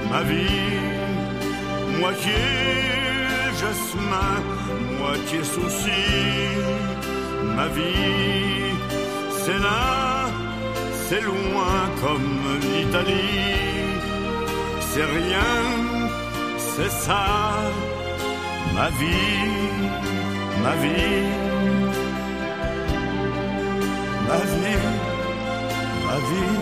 ma vie, moitié jasmin, moitié souci, ma vie, c'est là, c'est loin comme l'Italie, c'est rien, c'est ça, ma vie, ma vie, ma vie, ma vie.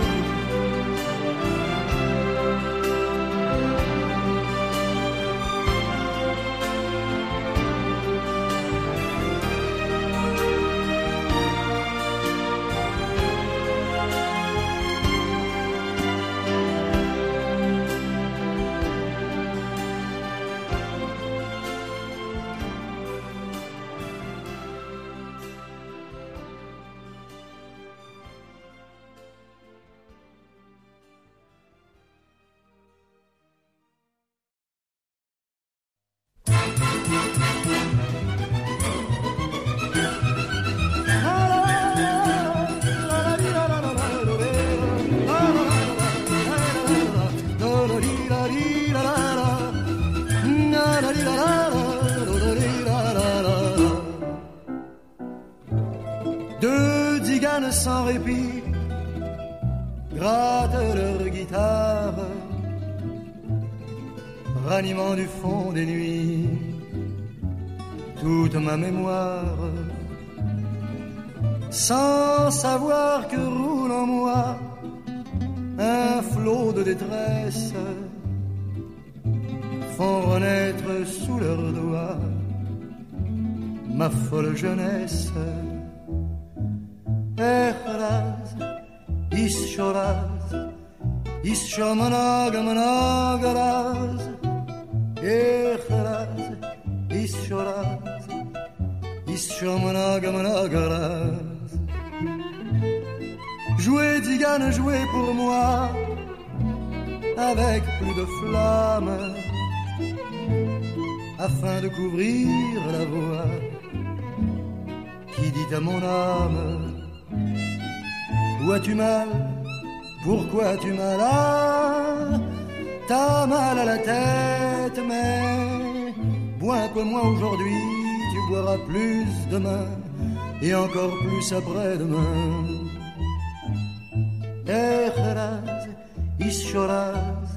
Deux tziganes sans répit grattent leur guitare, ranimant du fond des nuits toute ma mémoire, sans savoir que roule en moi un flot de détresse, font renaître sous leurs doigts ma folle jeunesse. Echraz, ischoraz, ischomanagamanagaraz, echraz, ischoraz, ischomanagamanagaraz. Jouez, tzigane, jouez pour moi, avec plus de flamme, afin de couvrir la voix qui dit à mon âme: où as-tu mal? Pourquoi as-tu mal? Ah, t'as mal à la tête, mais bois un peu moins aujourd'hui, tu boiras plus demain, et encore plus après-demain. Echraz, ischoraz,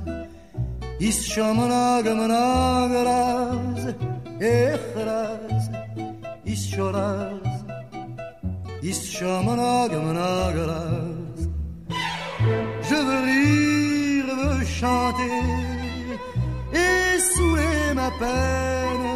ischomanagamanagaraz, echraz, ischoraz, ischomanagamanagaraz. Je veux rire, veux chanter et saouler ma peine,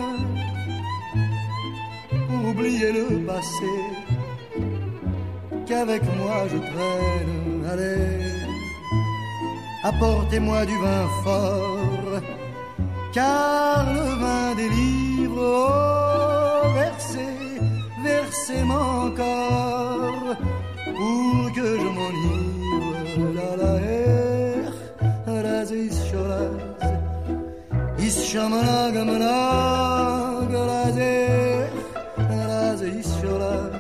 oublier le passé qu'avec moi je traîne. Allez, apportez-moi du vin fort, car le vin délivre. Oh, versez, versez-moi encore, pour que je m'enivre. La la raz, ischoraz, ischomanagamanagaraz, raz, ischoraz,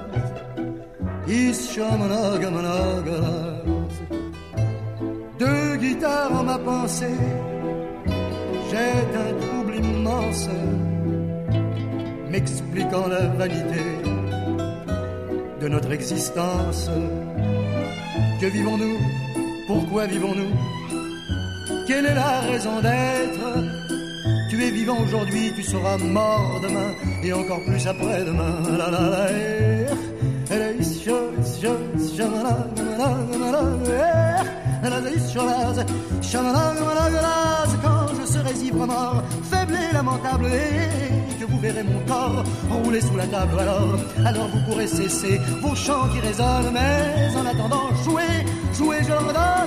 ischomanagamanagaraz. Deux guitares en ma pensée, j'ai un trouble immense, m'expliquant la vanité de notre existence. Que vivons-nous? Pourquoi vivons-nous? Quelle est la raison d'être? Tu es vivant aujourd'hui, tu seras mort demain, et encore plus après-demain. La la la, quand je serai ivre mort, faible et lamentable, et que vous verrez mon corps rouler sous la table, alors vous pourrez cesser vos chants qui résonnent, mais en attendant, jouez, jouez, je leur donne.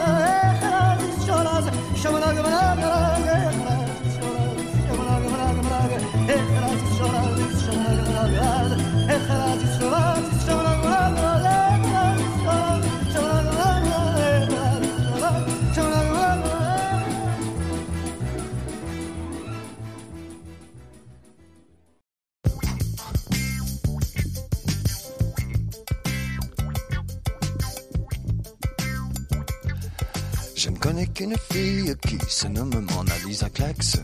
ne connais qu'une fille qui se nomme Mona Lisa Clarkson.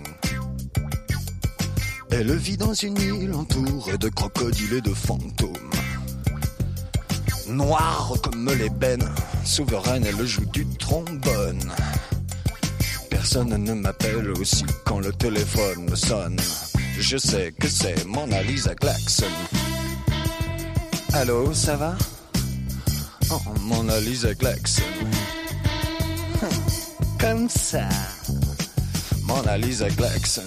Elle vit dans une île entourée de crocodiles et de fantômes. Noire comme l'ébène, souveraine, elle joue du trombone. Personne ne m'appelle aussi quand le téléphone sonne. Je sais que c'est Mona Lisa Clarkson. Allô, ça va? Oh, Mona Lisa Clarkson. Comme ça. Mona Lisa Clarkson.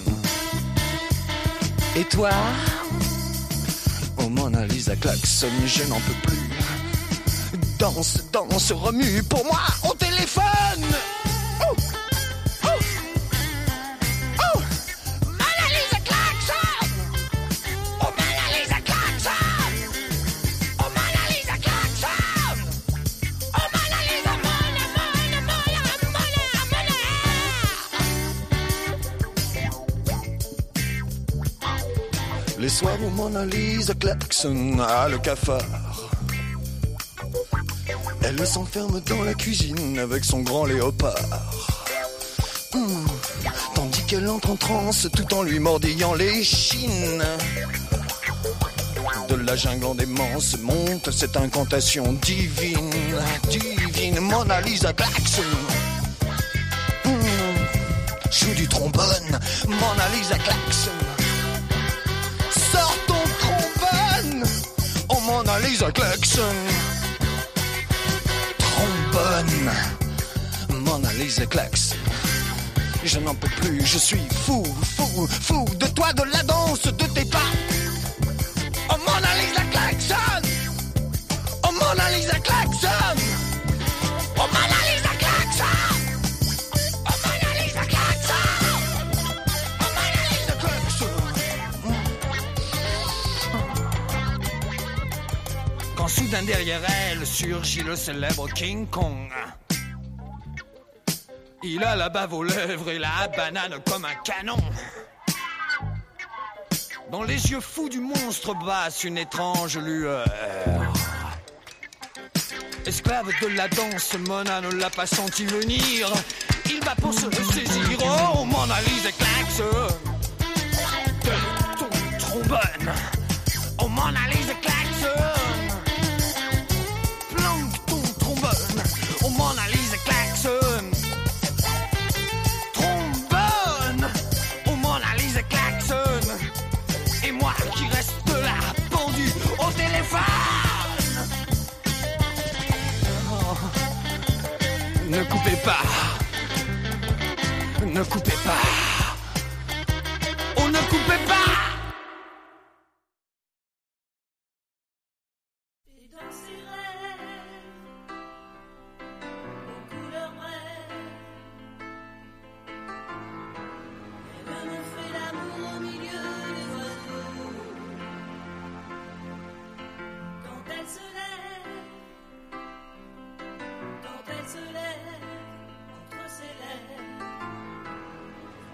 Et toi? Oh, Mona Lisa Clarkson, je n'en peux plus. Danse, danse, remue pour moi au téléphone. Oh, oh, oh, Mona Lisa Clarkson. Oh, Mona Lisa Clarkson. Oh, Mona Lisa Clarkson. Oh, Mona Lisa, Mona, Mona, Mona, Mona. Les soirs où Mona Lisa Clarkson a le cafard, elle s'enferme dans la cuisine avec son grand léopard. Tandis qu'elle entre en transe tout en lui mordillant les chines. De la jungle en démence monte cette incantation divine. Divine Mona Lisa Clarkson. Joue du trombone, Mona Lisa Clarkson. Sors ton trombone, oh Mona Lisa Clarkson. Trombone, Mona Lisa Clarkson. Je n'en peux plus, je suis fou, fou, fou de toi, de la danse, de tes pas. Oh Mona Lisa Clarkson. Oh Mona Lisa Clarkson. Oh Mona Lisa Clarkson. Oh Mona Lisa Clarkson. Oh Mona Lisa Clarkson. Quand soudain derrière elle surgit le célèbre King Kong. Il a la bave aux lèvres et la banane comme un canon. Dans les yeux fous du monstre passe une étrange lueur. Esclave de la danse, Mona ne l'a pas senti venir. Il va pour se ressaisir. Oh, Mona Lisa Clarkson. De ton trombone. Oh, Mona Lisa Clarkson. Planque ton trombone. Oh, Mona Lisa Clarkson. Trombone. Oh, Mona Lisa Clarkson. Et moi qui reste là, pendu au téléphone. Oh. Ne coupez pas. Ne coupez pas. Oh, ne coupez pas. Et dans ses rêves, aux couleurs brèves, elle me fait l'amour au milieu des oiseaux. Quand elle se lève entre ses lèvres,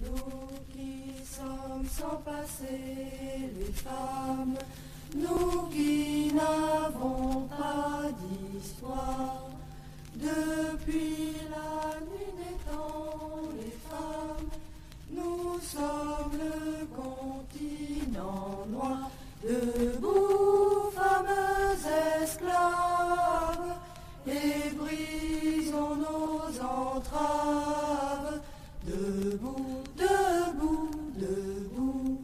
Nous qui sommes sans passé, les femmes, nous qui n'avons pas d'histoire, depuis la nuit des temps, les femmes, nous sommes le continent noir, debout, fameux esclaves, et brisons nos entraves, debout, debout, debout,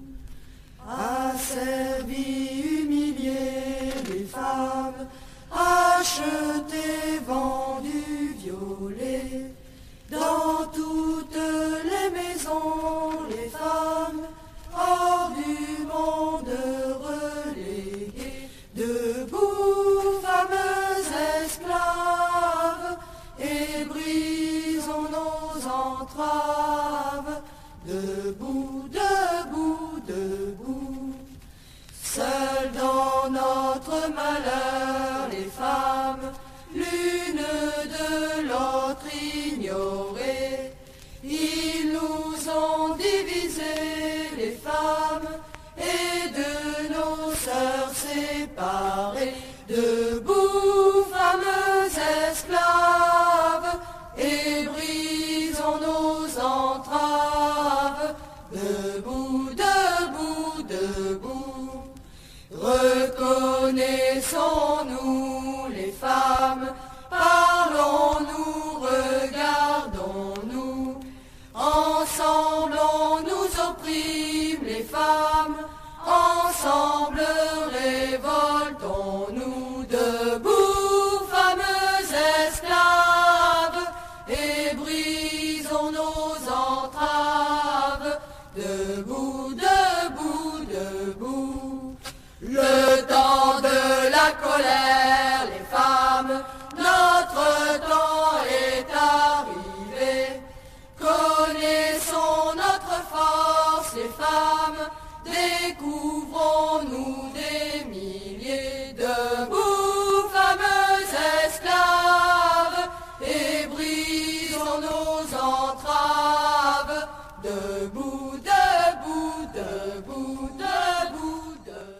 asservis, humiliés, les femmes, achetés, vendus, violés, dans toutes les maisons, les femmes, hors du monde reléguées, debout, fameux esclaves, et brisons nos entraves, debout, debout, debout. Seules dans notre malheur, les femmes, l'une de l'autre ignorées, ils nous ont divisés, les femmes, et de nos sœurs séparées, debout, fameux esclaves, et brisons nos entraves, debout, debout, debout. Reconnaissons-nous, les femmes, parlons-nous, regardons-nous, ensemble on nous opprime, les femmes, ensemble révoltons-nous, debout, fameux esclaves, et brisons nos entraves, debout, debout, debout. Le temps de la colère, les femmes, notre temps est arrivé. Connaissons notre force, les femmes, découvrons-nous des milliers, debout, fameux esclaves, et brisons nos entraves, debout, debout, debout, debout, debout.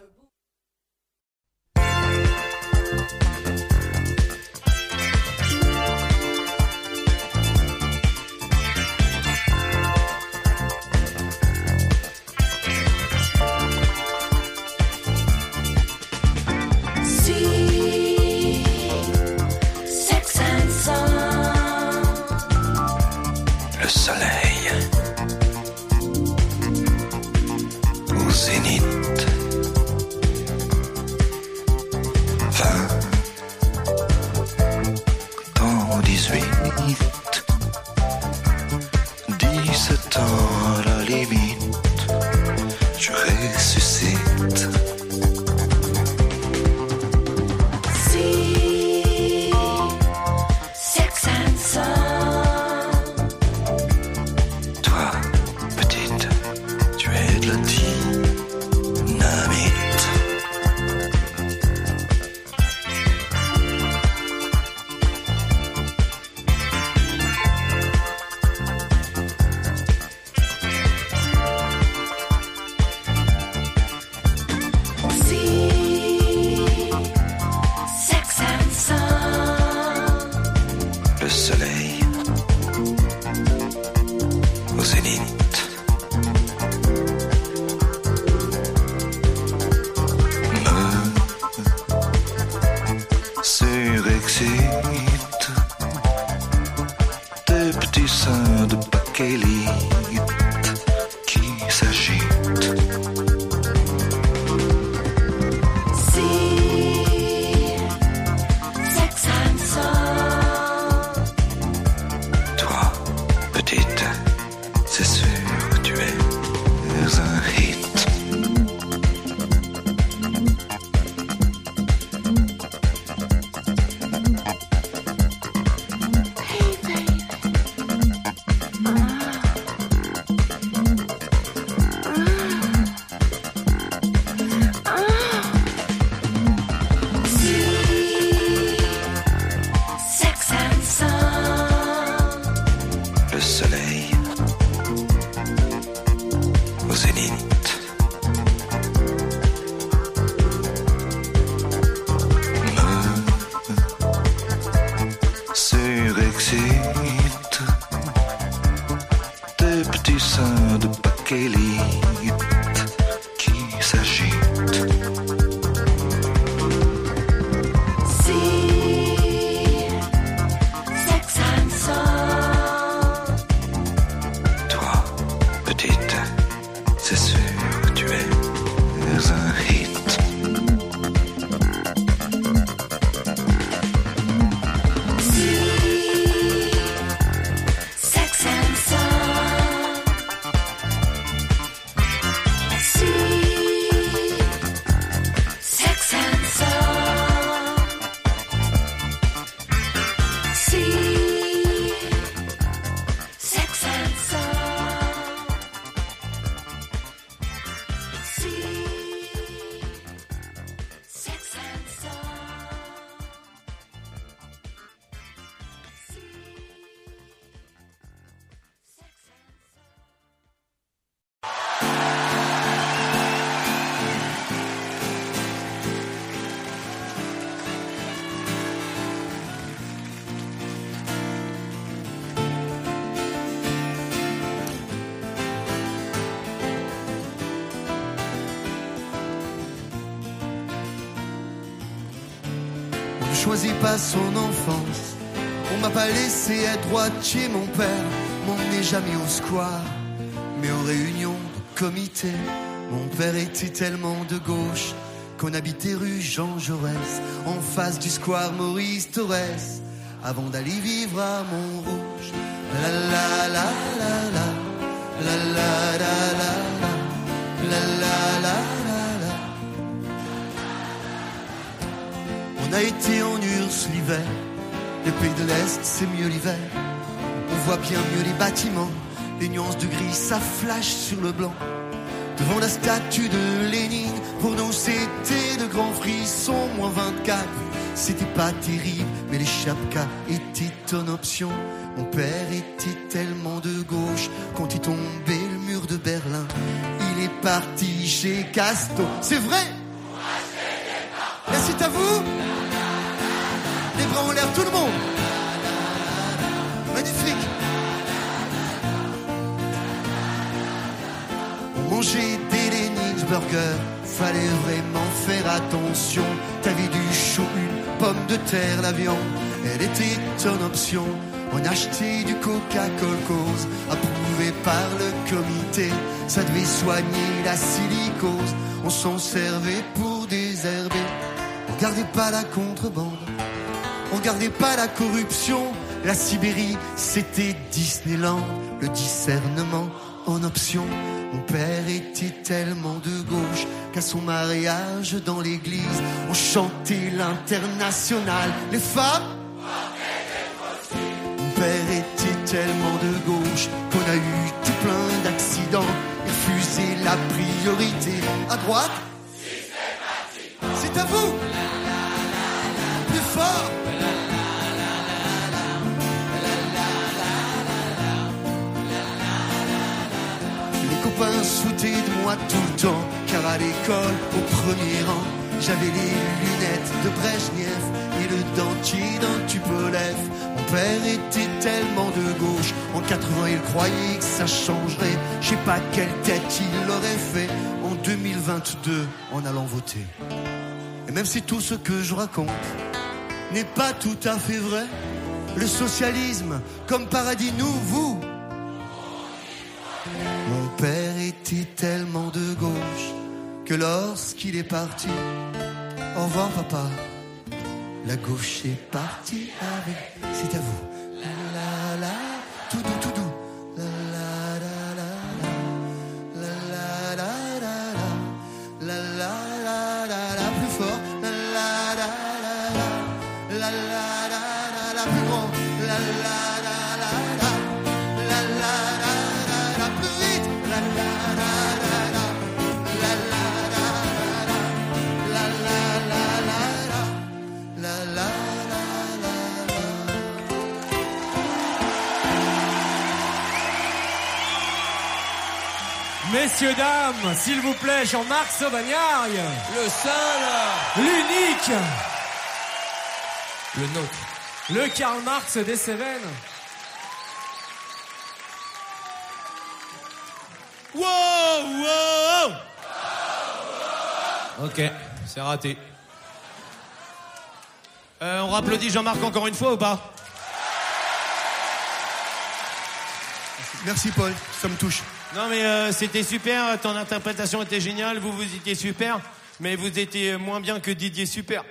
Le soleil au zénith, 20 dans 18, 17 ans à la limite, je ressuscite. m'excite. Des petits seins de bakélite qui s'agitent. Toi, petite, c'est sûr, tu es un hit. Sex and Soul. Sex and Soul. Sex and Soul. Sex and Soul. On ne choisit pas son enfance. On m'a pas laissé être droitier, mon père m'emmenait jamais au square, mais aux réunions de comité. Mon père était tellement de gauche qu'on habitait rue Jean Jaurès, en face du square Maurice Thorez, avant d'aller vivre à Montrouge. La la la la la, la la la la la, la la la la. On a été en Urs l'hiver, les pays de l'Est c'est mieux l'hiver. On voit bien mieux les bâtiments, les nuances de gris ça flash sur le blanc. Devant la statue de Lénine, pour nous c'était de grands frissons, moins 24. C'était pas terrible, mais les chapkas étaient en option. Mon père était tellement de gauche, quand est tombé le mur de Berlin, il est parti chez Casto. C'est vrai? Là c'est à vous? Les bras en l'air, tout le monde. Magnifique. On mangeait des Leninsburgers, fallait vraiment faire attention. T'avais du chou, une pomme de terre, la viande, elle était en option. On achetait du Coca-Cola cause, approuvé par le comité. Ça devait soigner la silicose, on s'en servait pour désherber. On gardait pas la contrebande, on gardait pas la corruption. La Sibérie, c'était Disneyland, le discernement en option. Mon père était tellement de gauche qu'à son mariage dans l'église, on chantait l'Internationale. Les femmes, mon père était tellement de gauche qu'on a eu tout plein d'accidents. Il refusait la priorité. À droite, c'est à vous. Plus fort. Les copains sautaient de moi tout le temps, car à l'école, au premier rang, j'avais les lunettes de Brejnev et le dentier d'un Tupolev. Mon père était tellement de gauche, en 80 il croyait que ça changerait. Je sais pas quelle tête il aurait fait en 2022 en allant voter. Et même si tout ce que je raconte n'est pas tout à fait vrai, le socialisme comme paradis nouveau. Mon père était tellement de gauche que lorsqu'il est parti, au revoir papa, la gauche est partie avec. C'est à vous. La la la, tout doux, tout doux. La la la la, la la la la, la la la la, la plus fort. La la la la, la la la la, plus grand. La la la la la, la la la la, plus vite. La la la la la, la la la la, la la la la, la la la la. Messieurs, dames, s'il vous plaît, Jean-Marc Sauvagnargues. Le seul, L'unique. le nôtre. Le Karl Marx des Cévennes. Wow, wow. Ok, c'est raté. On rapplaudit Jean-Marc encore une fois ou pas? Merci Paul, ça me touche. Non mais c'était super, ton interprétation était géniale, vous étiez super, mais vous étiez moins bien que Didier Super.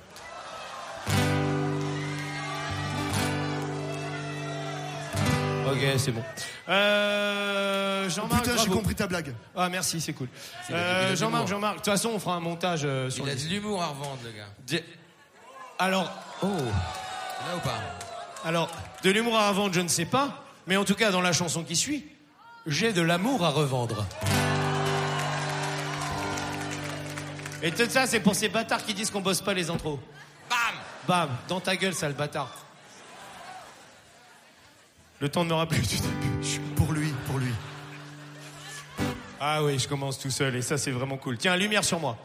Ok, c'est bon. Jean-Marc, Putain, j'ai bravo. compris ta blague. Ah merci, c'est cool. Jean-Marc, de toute façon on fera un montage sur Il a les... de l'humour à revendre, le gars. Alors, Là ou pas? alors, de l'humour à revendre, je ne sais pas, mais en tout cas dans la chanson qui suit, j'ai de l'amour à revendre. Et tout ça, c'est pour ces bâtards qui disent qu'on bosse pas les intros. Bam! Bam, dans ta gueule, sale bâtard. Le temps ne me rappelle du début. Pour lui. Ah oui, je commence tout seul et ça, c'est vraiment cool. Tiens, lumière sur moi.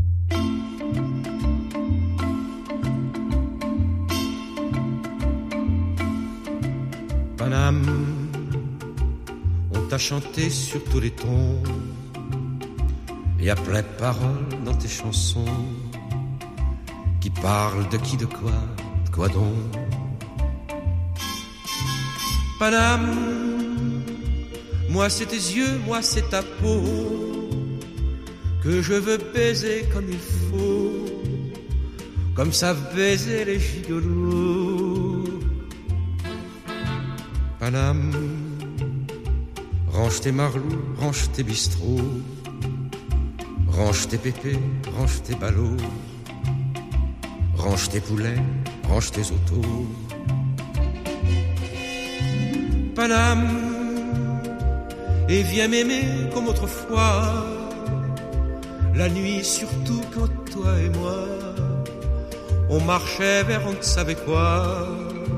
Paname, on t'a chanté sur tous les tons. Y a plein de paroles dans tes chansons qui parlent de qui, de quoi donc. Paname, moi c'est tes yeux, moi c'est ta peau que je veux baiser comme il faut, comme savent baiser les gigolos. Paname, range tes marlous, range tes bistrots, range tes pépés, range tes ballots, range tes poulets, range tes autos. Paname, et viens m'aimer comme autrefois, la nuit surtout quand toi et moi, on marchait vers on ne savait quoi.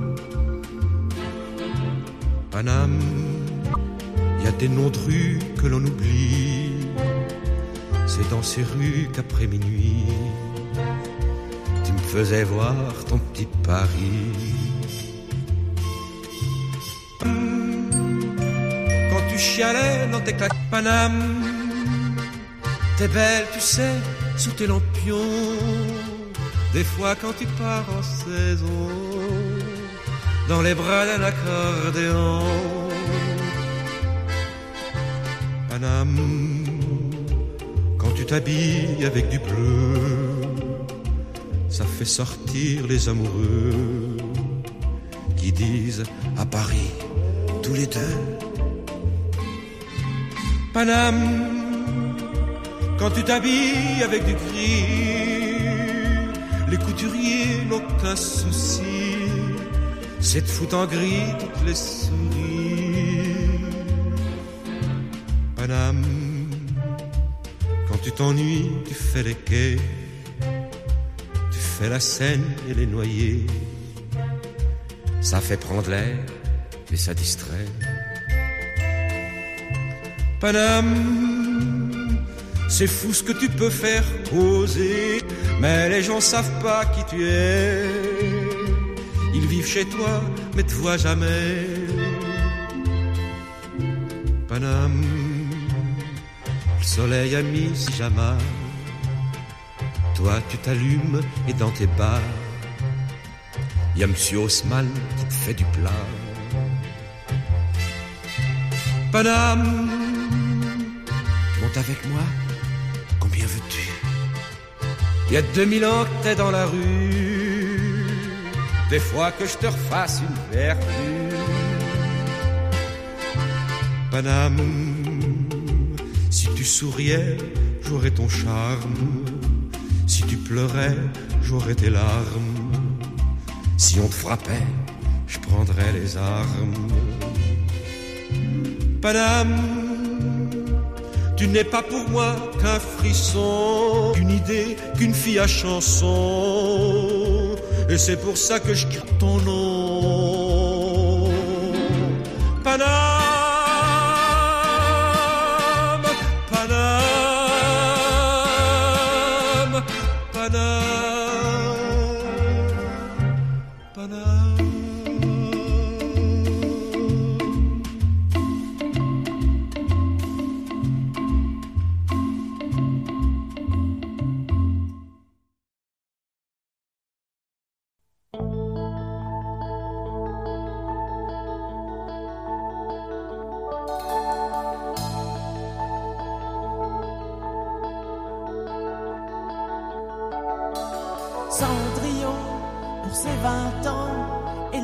Paname, y a des noms de rues que l'on oublie, c'est dans ces rues qu'après minuit, tu me faisais voir ton petit Paris. Quand tu chialais dans tes claques Paname, t'es belle, tu sais, sous tes lampions. Des fois quand tu pars en saison, dans les bras d'un accordéon. Paname, quand tu t'habilles avec du bleu, ça fait sortir les amoureux qui disent à Paris tous les deux. Paname, quand tu t'habilles avec du gris, les couturiers n'ont qu'un souci, c'est de foutre en gris toutes les souris. Paname, quand tu t'ennuies, tu fais les quais, tu fais la Seine et les noyers. Ça fait prendre l'air et ça distrait. Paname, c'est fou ce que tu peux faire oser, mais les gens savent pas qui tu es. Ils vivent chez toi, mais te voient jamais. Paname, le soleil a mis si jamais. Toi, tu t'allumes et dans tes bars, y a Monsieur Haussmann qui te fait du plat. Paname, monte avec moi, combien veux-tu? Y a 2000 ans que t'es dans la rue, des fois que je te refasse une vertu. Paname, si tu souriais, j'aurais ton charme. Si tu pleurais, j'aurais tes larmes. Si on te frappait, je prendrais les armes. Paname, tu n'es pas pour moi qu'un frisson, qu'une idée, qu'une fille à chanson. Et c'est pour ça que je crie ton nom. Paname, Paname, Paname, Paname.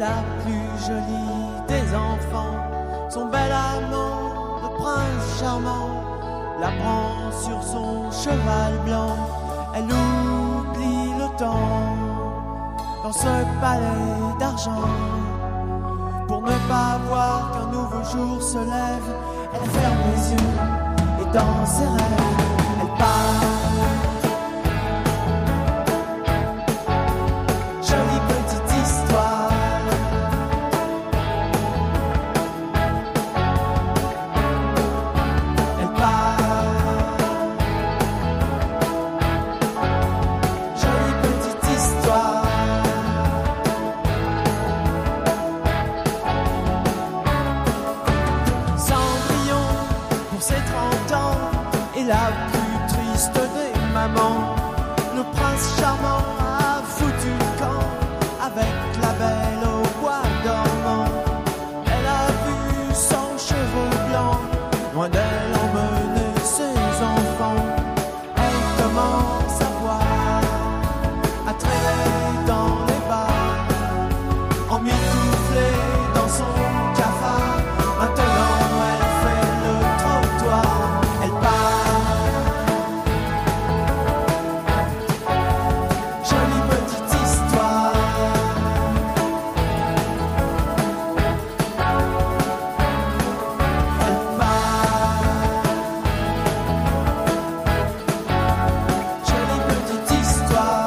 la plus jolie des enfants. Son bel amant, le prince charmant, la prend sur son cheval blanc. Elle oublie le temps dans ce palais d'argent. Pour ne pas voir qu'un nouveau jour se lève, elle ferme les yeux et dans ses rêves, elle part. Jolie petite histoire. Elle part. Jolie petite histoire. Cendrillon pour ses 30 ans est la plus triste des mamans. Le prince charmant a foutu le camp avec la belle au bois dormant. Elle a vu son cheveu blanc loin d'elle emmener ses enfants. Elle commence à voir, à traîner dans les bars, emmitouflée dans son cafard. Maintenant elle fait le trottoir, elle part. Jolie petite histoire. Elle part. Jolie petite histoire.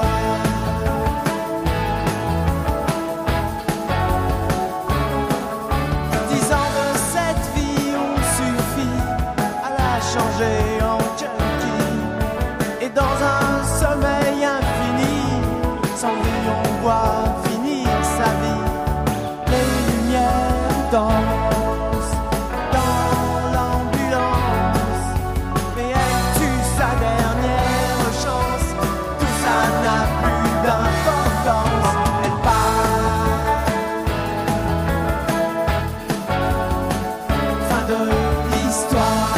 10 ans de cette vie ont suffi à la changer en junkie. Et dans un sommeil infini, Cendrillon voit finir sa vie. Les lumières dansent dans l'ambulance, mais elle tue sa dernière chance. Tout ça n'a plus d'importance. Elle part. Fin de l'histoire.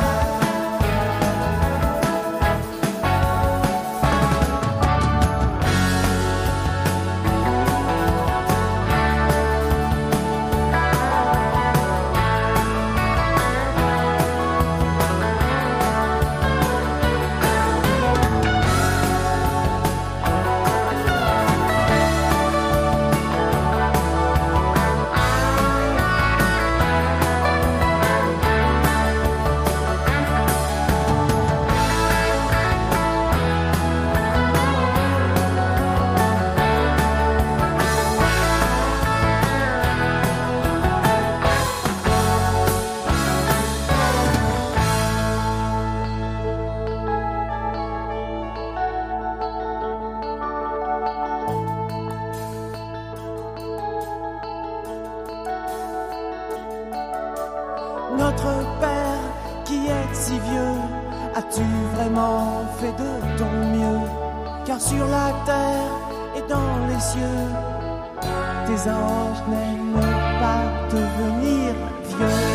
Notre Père qui est si vieux, as-tu vraiment fait de ton mieux? Car sur la terre et dans les cieux, tes anges n'aiment pas devenir vieux.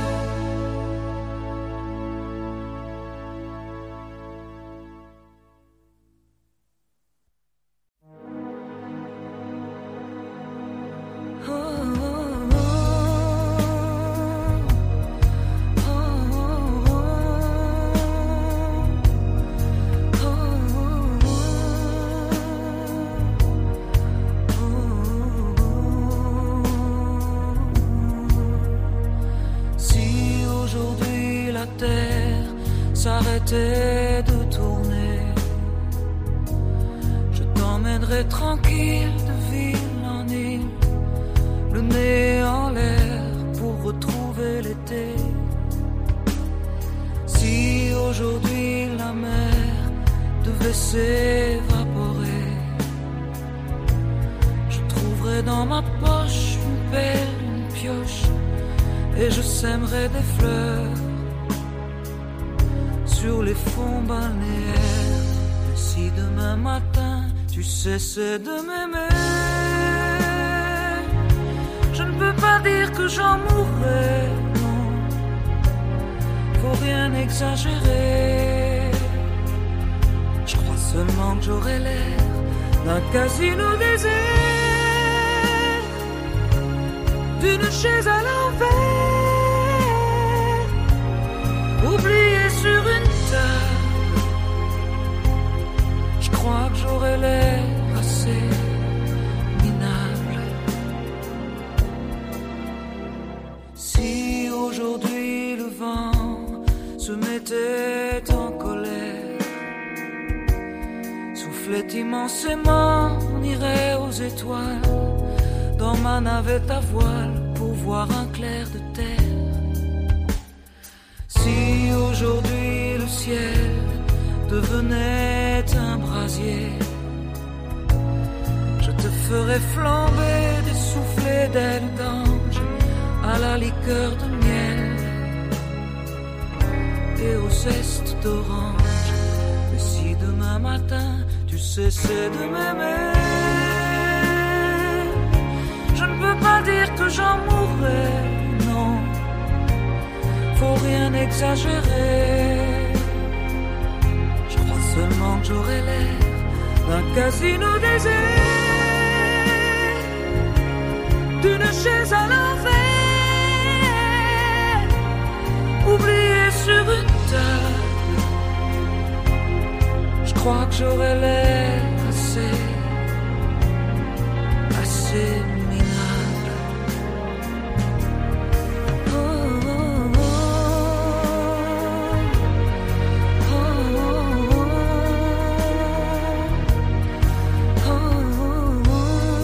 Si aujourd'hui la terre s'arrêtait de tourner, je t'emmènerai tranquille de ville en île, le nez en l'air pour retrouver l'été. Si aujourd'hui la mer devait s'évaporer, je trouverais dans ma poche une pelle, une pioche, et je sèmerai des fleurs sur les fonds balnéaires. Et si demain matin tu cessais de m'aimer, je ne peux pas dire que j'en mourrai, non, faut rien exagérer. Je crois seulement que j'aurai l'air d'un casino désert. d'une chaise à l'envers, oubliée sur une table. Je crois que j'aurais l'air assez minable. Si aujourd'hui le vent se mettait en colère, soufflait immensément, on irait aux étoiles dans ma navette à voile pour voir un clair de terre. Si aujourd'hui le ciel devenait un brasier, je te ferais flamber des soufflets d'ailes d'ange à la liqueur de miel et au zeste d'orange. Mais si demain matin tu cessais de m'aimer, je ne peux pas dire que j'en mourrais, non, faut rien exagérer. Je crois seulement que j'aurais l'air d'un casino désert, d'une chaise à l'envers, oubliée sur une table. Je crois que j'aurais l'air assez minable. Oh, oh, oh, oh, oh, oh,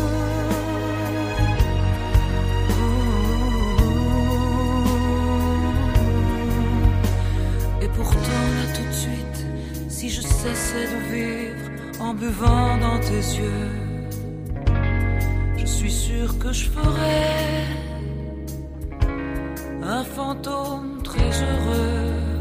oh. Et pourtant là tout de suite, si je cessais de vivre en buvant dans tes yeux, je suis sûr que je ferais un fantôme très heureux.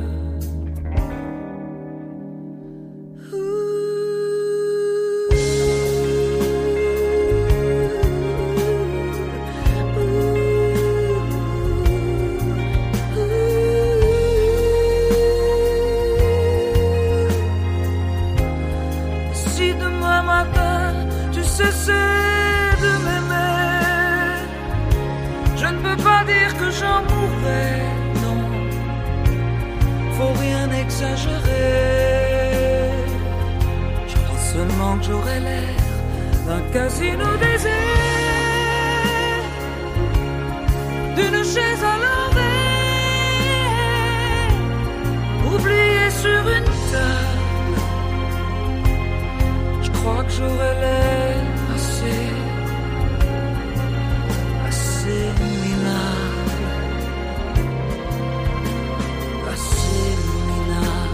Si demain matin tu cessais de m'aimer, je ne peux pas dire que j'en mourrais, non, faut rien exagérer. Je crois seulement que j'aurais l'air d'un casino désert, d'une chaise à l'envers, oubliée sur une table. Je crois que j'aurais l'air assez minable, assez minable.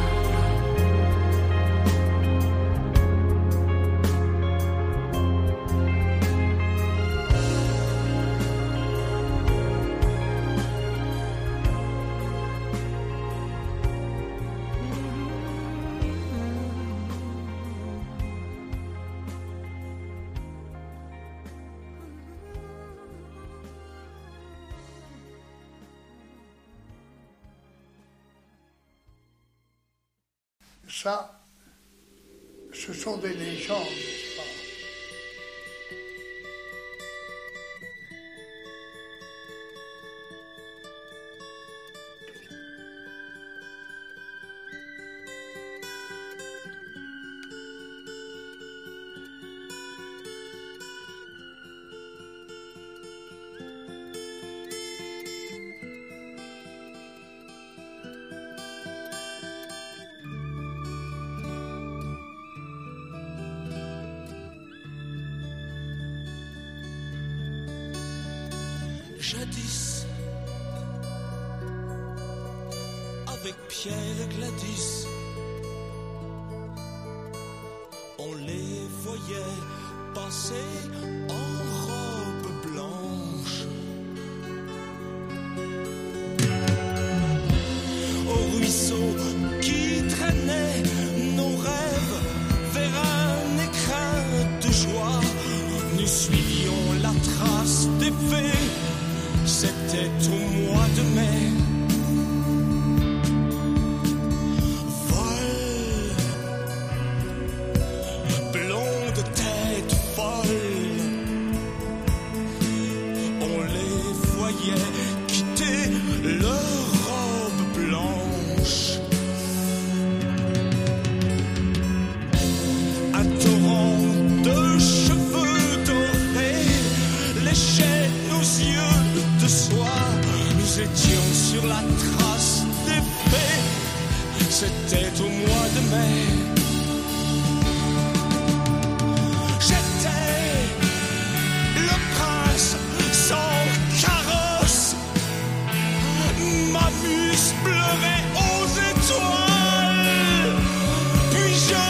Ça, ce sont des légendes, n'est-ce pas? Jadis, avec Pierre et Gladys, on les voyait passer en robe blanche. Au ruisseau qui traînait nos rêves vers un écrin de joie, nous suivions la trace des fées. C'était au mois de mai. Vol, blonde tête folle, on les voyait voyais quitter leur robe blanche. Un torrent de cheveux dorés léchait nos yeux de soie. Nous étions sur la trace des fées. C'était au mois de mai. J'étais le prince sans carrosse. Ma muse pleurait aux étoiles. Puis je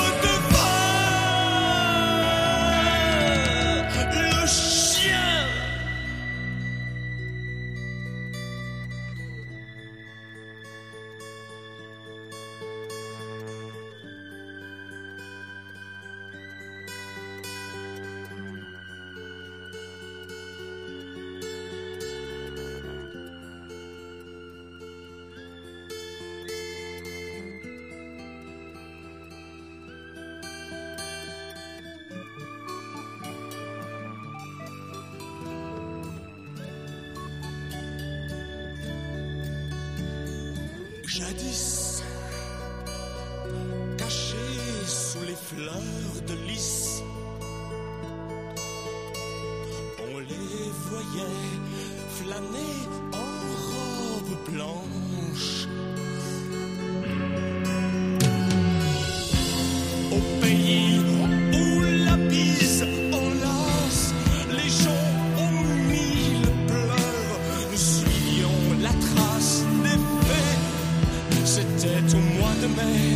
redevins le chien. Jadis, cachés sous les fleurs de lys, on les voyait flâner en robe blanche. Au pays où la bise enlace les gens aux mille pleurs, nous suivions la trace des fées. C'était au mois de mai.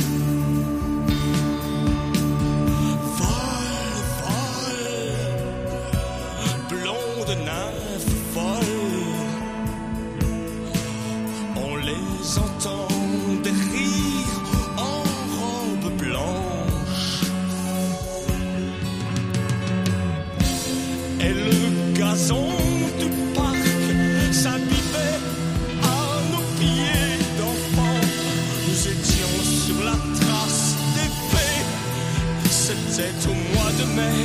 Folle, folle, blonde nymphe folle. On les entendait rire en robe blanche. Et le gazon du parc s'imbibait à nos pieds. Nous étions sur la trace des fées. C'était au mois de mai.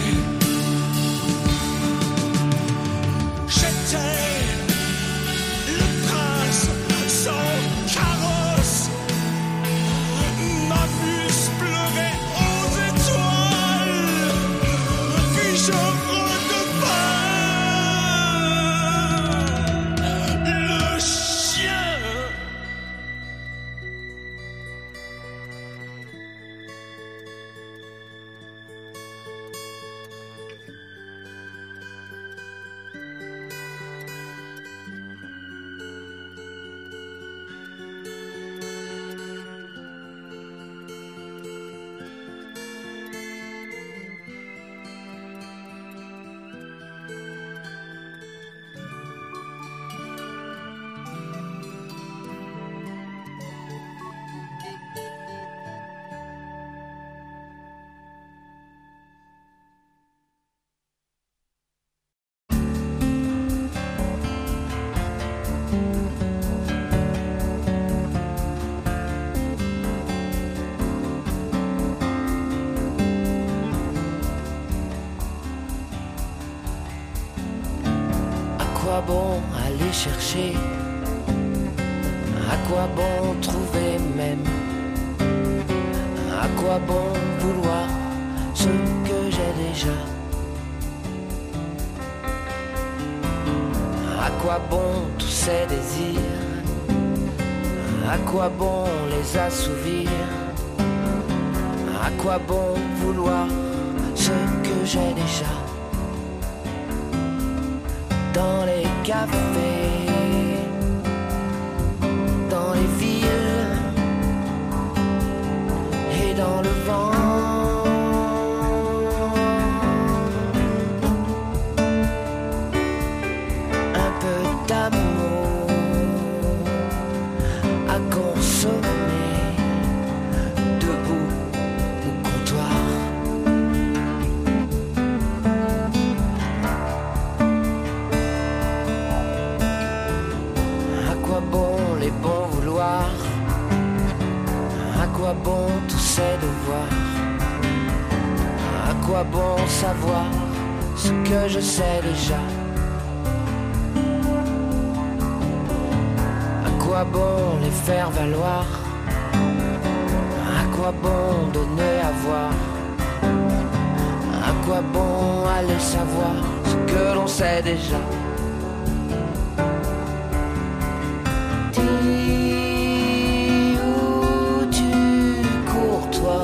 J'étais le prince sans carrosse. Ma muse pleurait aux étoiles. Puis je redevins le chien. À quoi bon aller chercher? À quoi bon trouver même? À quoi bon vouloir ce que j'ai déjà? À quoi bon tous ces désirs? À quoi bon les assouvir? À quoi bon vouloir ce que j'ai déjà? Dans les cafés, dans les villes et dans le vent. Un peu d'amour à consommer debout au comptoir. À quoi bon les bons vouloirs? À quoi bon tous ces devoirs? À quoi bon savoir ce que je sais déjà? quoi bon les faire valoir? À quoi bon donner à voir? À quoi bon aller savoir ce que l'on sait déjà? Dis où tu cours toi?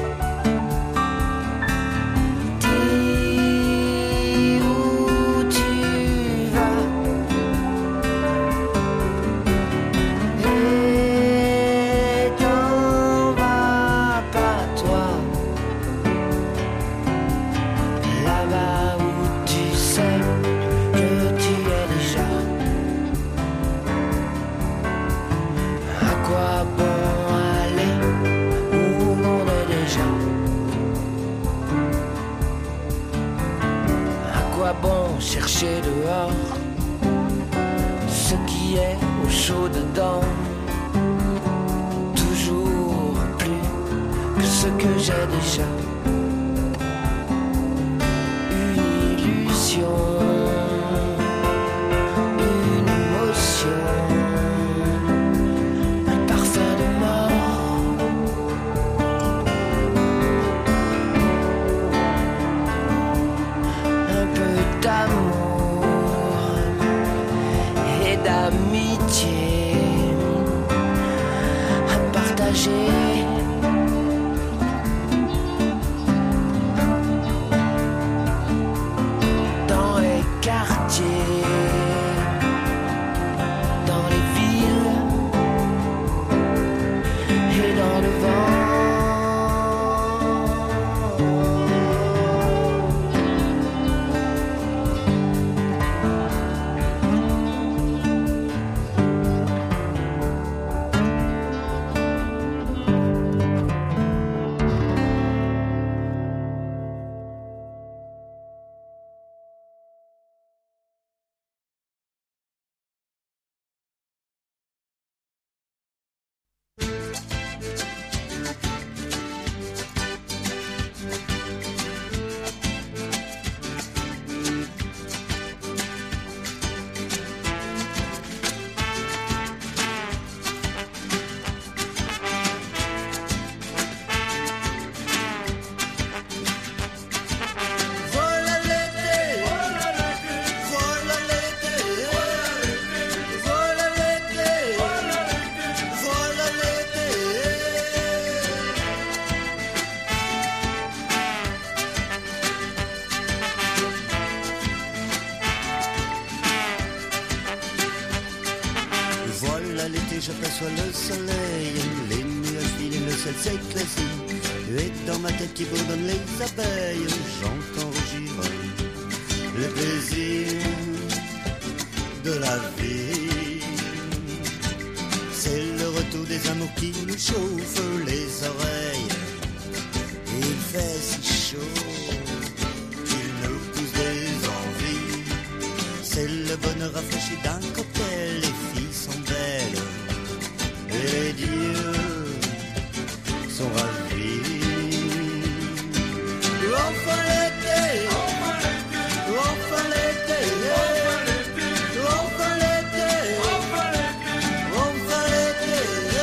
Dis où tu vas? Et t'en vas pas toi? Là-bas où tu sais que tu es déjà. À quoi bon aller où l'on est déjà? À quoi bon chercher dehors ce qui est au chaud dedans? Toujours plus que ce que j'ai déjà. Une illusion, une émotion, un parfum de mort. Un peu d'amour et d'amitié à partager. Dans les quartiers, dans les villes et dans le vent. Voilà l'été, voilà l'été, voilà l'été, voilà l'été, voilà l'été. Voilà l'été, j'aperçois le soleil, les nuages filent et le ciel s'éclaircit. Et dans ma tête qui bourdonne les abeilles, j'entends rougir le plaisir de la vie. C'est le retour des amours qui nous chauffent les oreilles. Il fait si chaud qu'il nous pousse des envies. C'est le bonheur rafraîchi d'un cocktail. Les filles sont belles et les dieux sont ravis. Enfin l'été, enfin l'été, enfin l'été, enfin l'été, enfin l'été.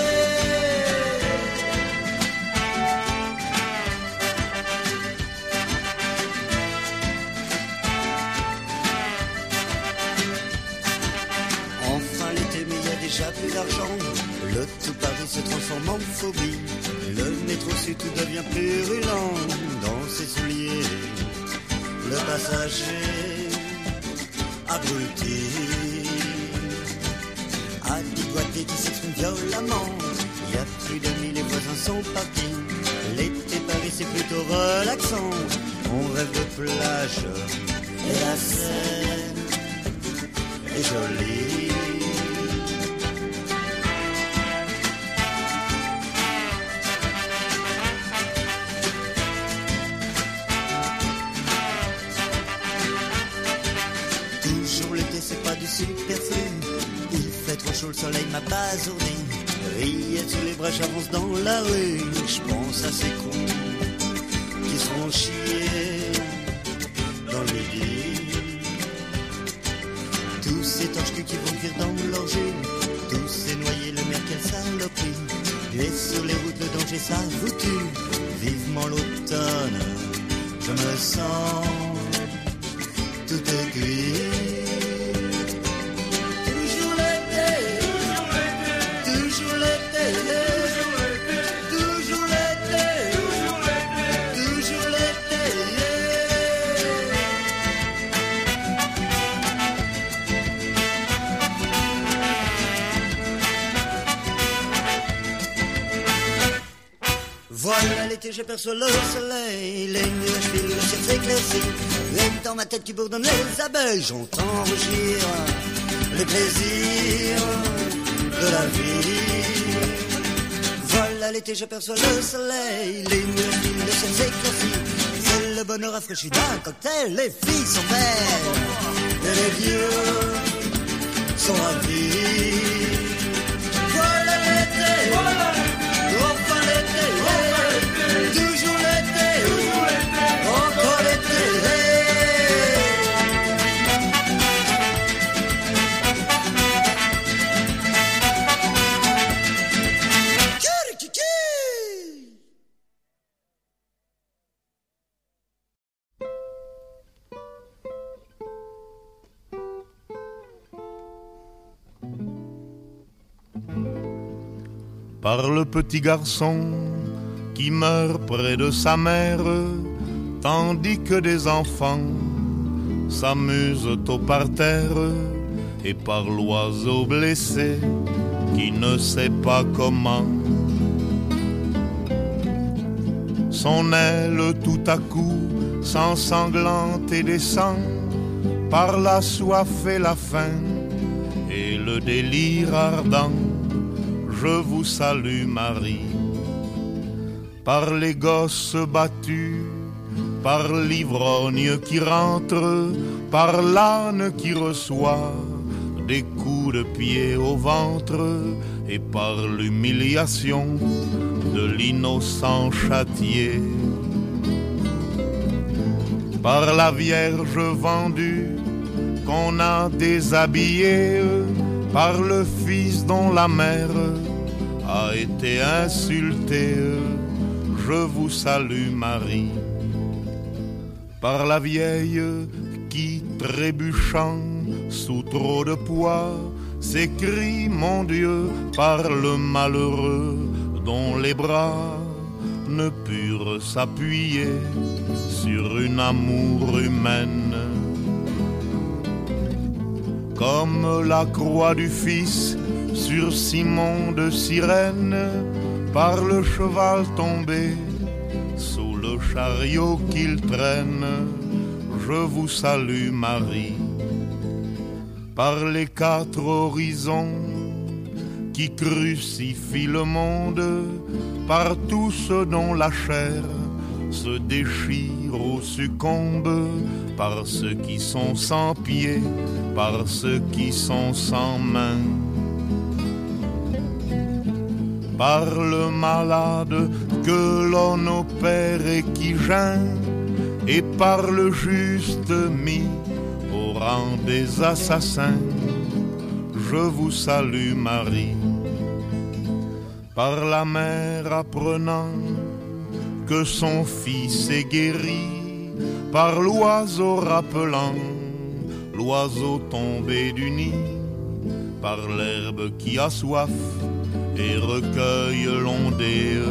Enfin l'été, mais il y a déjà plus d'argent. Le tout Paris se transforme en phobie. Le métro sud tout devient purulent dans ses souliers. Le passager abruti a dégoûté qui s'exprime violemment. Il y a plus d'amis, les voisins sont partis. L'été Paris c'est plutôt relaxant. On rêve de plage et la Seine est jolie. C'est pas du superflu. Il fait trop chaud, le soleil m'a basourdi. Rillettes sous les bras, j'avance dans la rue. Je pense à ces cons qui seront chiés dans le midi. Tous ces torches qui vont cuire dans leur jus. Tous ces noyés Et sur les routes, le danger ça foutu. Vivement l'automne, je me sens tout cuit. Toujours l'été, toujours l'été, toujours l'été, toujours l'été. Voilà l'été, j'aperçois le soleil, les nuages filent, le ciel s'éclaircit. Et dans ma tête qui bourdonne les abeilles, j'entends rougir les plaisirs de la vie. Voilà l'été, j'aperçois le soleil, les nuages filent, le ciel s'éclaircit. C'est le bonheur rafraîchi d'un cocktail, les filles sont belles et les vieux sont ravis. Voilà l'été, enfin l'été, toujours l'été, encore l'été. Par le petit garçon qui meurt près de sa mère, tandis que des enfants s'amusent au parterre, et par l'oiseau blessé qui ne sait pas comment. Son aile tout à coup s'ensanglante et descend par la soif et la faim et le délire ardent. Je vous salue Marie. Par les gosses battus, par l'ivrogne qui rentre, par l'âne qui reçoit des coups de pied au ventre, et par l'humiliation de l'innocent châtié. Par la Vierge vendue qu'on a déshabillée, par le Fils dont la mère a été insultée, je vous salue Marie. Par la vieille qui, trébuchant sous trop de poids, s'écrie mon Dieu, par le malheureux dont les bras ne purent s'appuyer sur une amour humaine. Comme la croix du Fils sur Simon de Cyrène, par le cheval tombé sous le chariot qu'il traîne, je vous salue Marie. Par les quatre horizons qui crucifient le monde, par tous ceux dont la chair se déchire ou succombe, par ceux qui sont sans pieds, par ceux qui sont sans mains, par le malade que l'on opère et qui geint, et par le juste mis au rang des assassins, je vous salue Marie. Par la mère apprenant que son fils est guéri, par l'oiseau rappelant l'oiseau tombé du nid, par l'herbe qui a soif et recueille l'ondée,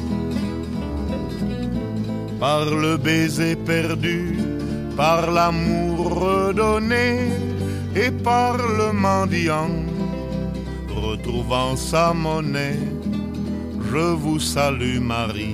par le baiser perdu, par l'amour redonné, et par le mendiant retrouvant sa monnaie, je vous salue Marie.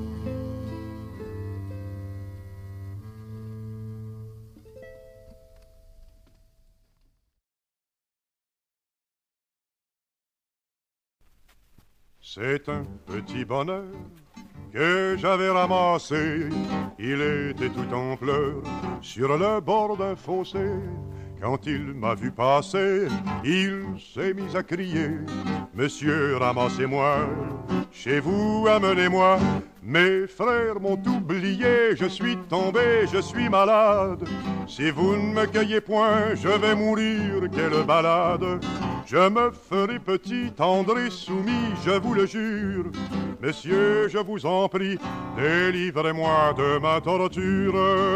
C'est un petit bonheur que j'avais ramassé. Il était tout en pleurs sur le bord d'un fossé. Quand il m'a vu passer, il s'est mis à crier: Monsieur, ramassez-moi, chez vous, amenez-moi. Mes frères m'ont oublié, je suis tombé, je suis malade. Si vous ne me cueillez point, je vais mourir, quelle balade. Je me ferai petit, tendre et soumis, je vous le jure. Messieurs, je vous en prie, délivrez-moi de ma torture.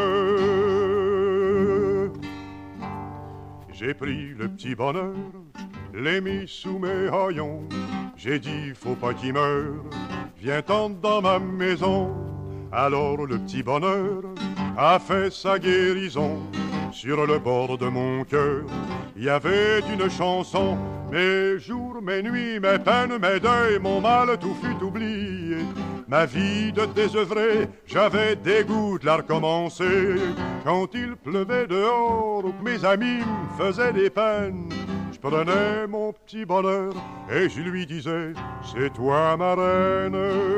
J'ai pris le petit bonheur, l'ai mis sous mes haillons. J'ai dit, faut pas qu'il meure, viens-t'en dans ma maison. Alors le petit bonheur a fait sa guérison. Sur le bord de mon cœur, il y avait une chanson. Mes jours, mes nuits, mes peines, mes deuils, mon mal, tout fut oublié. Ma vie de désœuvré, j'avais dégoût de la recommencer. Quand il pleuvait dehors ou que mes amis me faisaient des peines, je prenais mon petit bonheur et je lui disais, c'est toi ma reine.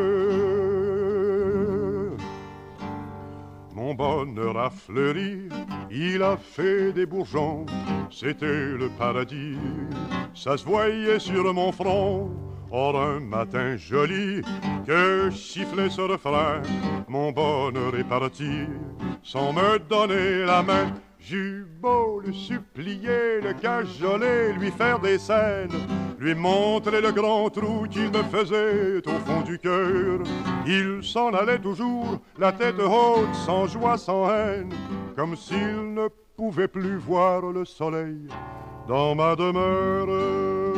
Mon bonheur a fleuri, il a fait des bourgeons, c'était le paradis, ça se voyait sur mon front. Or un matin joli, que sifflait ce refrain, mon bonheur est parti, sans me donner la main. J'eus beau le supplier, le cajoler, lui faire des scènes, lui montrer le grand trou qu'il me faisait au fond du cœur. Il s'en allait toujours, la tête haute, sans joie, sans haine, comme s'il ne pouvait plus voir le soleil dans ma demeure.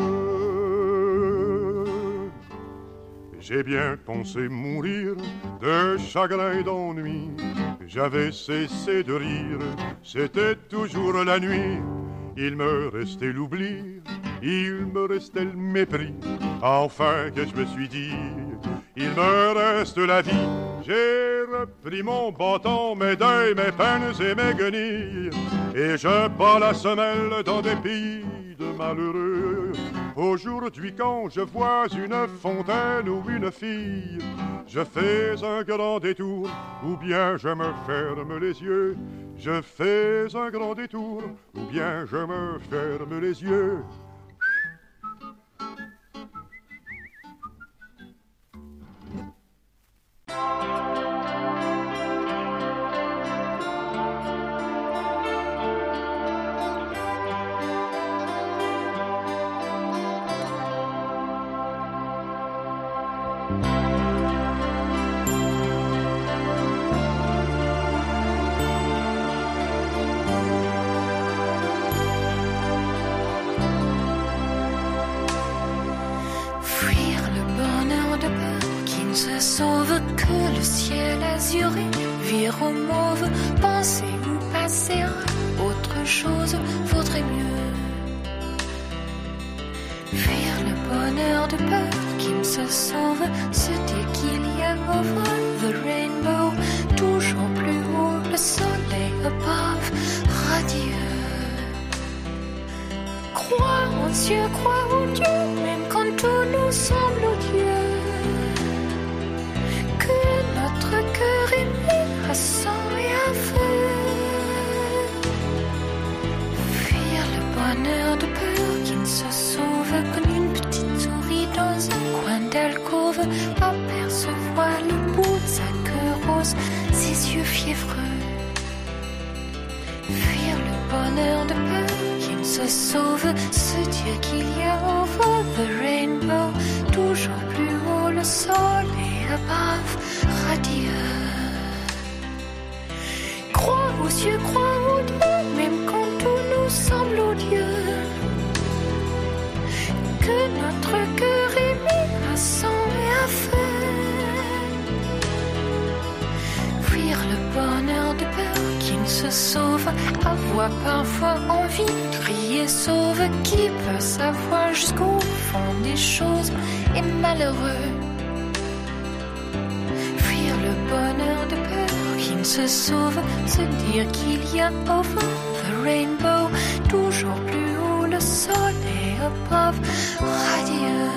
J'ai bien pensé mourir de chagrin et d'ennui. J'avais cessé de rire, c'était toujours la nuit. Il me restait l'oubli, il me restait le mépris. Enfin que je me suis dit, il me reste la vie. J'ai repris mon bâton, mes deuils, mes peines et mes guenilles, et je bats la semelle dans des pays de malheureux. Aujourd'hui quand je vois une fontaine ou une fille, je fais un grand détour, ou bien je me ferme les yeux. Je fais un grand détour, ou bien je me ferme les yeux. Sauve que le ciel azuré vire au mauve, penser ou passer à autre chose vaudrait mieux. Fuir le bonheur de peur qui ne se sauve, se dire qu'il y a over the rainbow, toujours plus haut le soleil above, radieux. Crois en Dieu, crois en Dieu, même quand tout nous semble odieux. Notre cœur est mis à sang et à feu. Fuir le bonheur de peur qui ne se sauve, comme une petite souris dans un coin d'alcôve, apercevoir le bout de sa queue rose, ses yeux fiévreux. Fuir le bonheur de peur qui ne se sauve, se dire qu'il y a over the rainbow, toujours plus haut le soleil above, radieux. Crois aux yeux, crois aux Dieu, même quand tout nous semble odieux. Que notre cœur est mis à sang et à feu. Fuir le bonheur de peur qui ne se sauve, avoir parfois envie de crier sauve. Qui peut savoir jusqu'au fond des choses est malheureux. Le bonheur de peur qui ne se sauve, se dire qu'il y a over the rainbow, toujours plus haut le soleil above, radieux.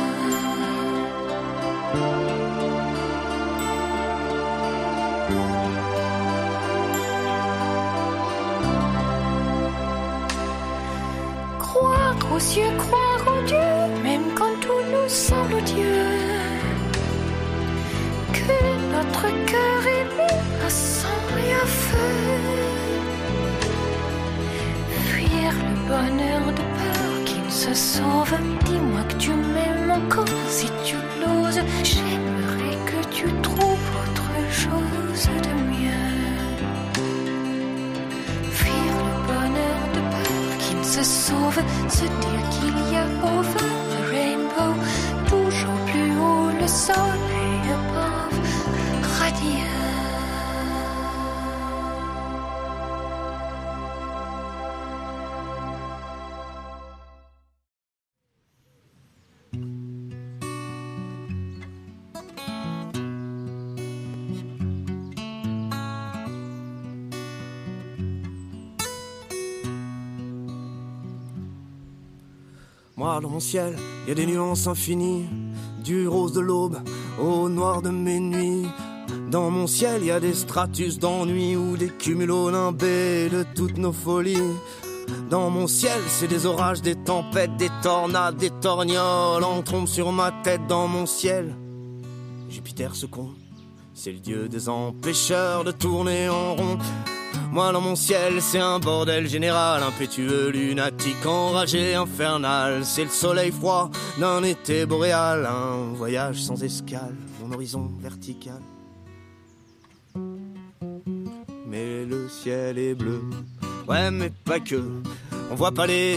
Croire aux yeux, croire en Dieu, même quand tout nous semble odieux. Que notre cœur est mis à sang et à feu. Fuir le bonheur de peur qui ne ne se sauve. Dis-moi que tu m'aimes encore si tu l'oses. J'aimerais que tu trouves autre chose de mieux. Fuir le bonheur de peur qui ne se sauve. Se dire qu'il y a over the rainbow. Toujours plus haut le soleil above. Radieux. Moi, dans mon ciel, y a des nuances infinies, du rose de l'aube au noir de mes nuits. Dans mon ciel, y a des stratus d'ennui ou des cumulonimbés de toutes nos folies. Dans mon ciel, c'est des orages, des tempêtes, des tornades, des torgnoles en trombe sur ma tête. Dans mon ciel, Jupiter ce con, c'est le dieu des empêcheurs de tourner en rond. Moi dans mon ciel c'est un bordel général, impétueux, lunatique, enragé, infernal. C'est le soleil froid d'un été boréal, un voyage sans escale, mon horizon vertical. Mais le ciel est bleu, ouais mais pas que. On voit pas les